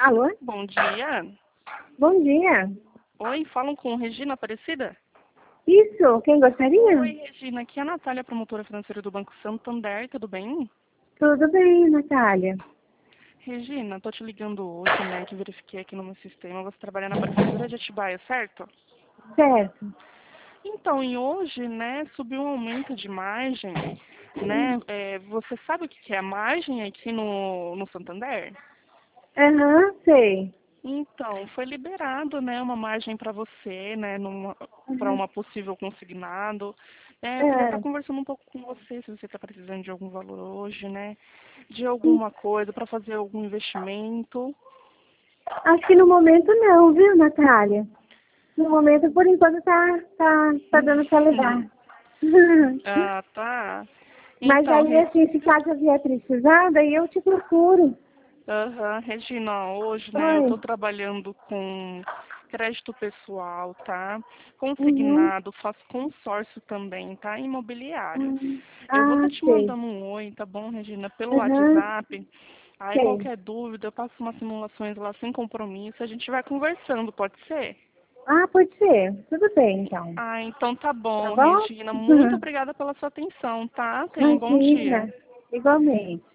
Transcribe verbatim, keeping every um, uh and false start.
Alô? Bom dia. Bom dia. Oi, falam com Regina Aparecida? Isso, quem gostaria? Oi, Regina, aqui é a Natália, promotora financeira do Banco Santander, tudo bem? Tudo bem, Natália. Regina, tô te ligando hoje, né, que verifiquei aqui no meu sistema, você trabalha na Prefeitura de Atibaia, certo? Certo. Então, e hoje, né, subiu um aumento de margem, né, é, você sabe o que que é a margem aqui no, no Santander? Aham, sei. Então, foi liberado, né, uma margem para você, né, para Uhum. uma possível consignado. É, eu queria estar É, conversando um pouco com você, se você está precisando de algum valor hoje, né, de alguma coisa para fazer algum investimento. acho que no momento não, viu, Natália? No momento, por enquanto, tá, tá, tá dando pra levar. Ah, tá. Mas Então, aí, Re- assim, se caso eu vier precisar, daí eu te procuro. aham, Regina, hoje, né, eu estou Oi. trabalhando com crédito pessoal, tá? Uhum. Consignado, faço consórcio também, tá? Imobiliário. Uhum. Eu vou Ah, estar te sei. mandando um oi, tá bom, Regina, pelo Aham, WhatsApp. Aí sei. qualquer dúvida, eu passo umas simulações lá sem compromisso, a gente vai conversando, pode ser? Ah, pode ser. Tudo bem, então. Ah, então tá Tá bom, bom? Regina. Muito obrigada pela sua atenção, tá? Tenha um bom dia. Imagina. Igualmente.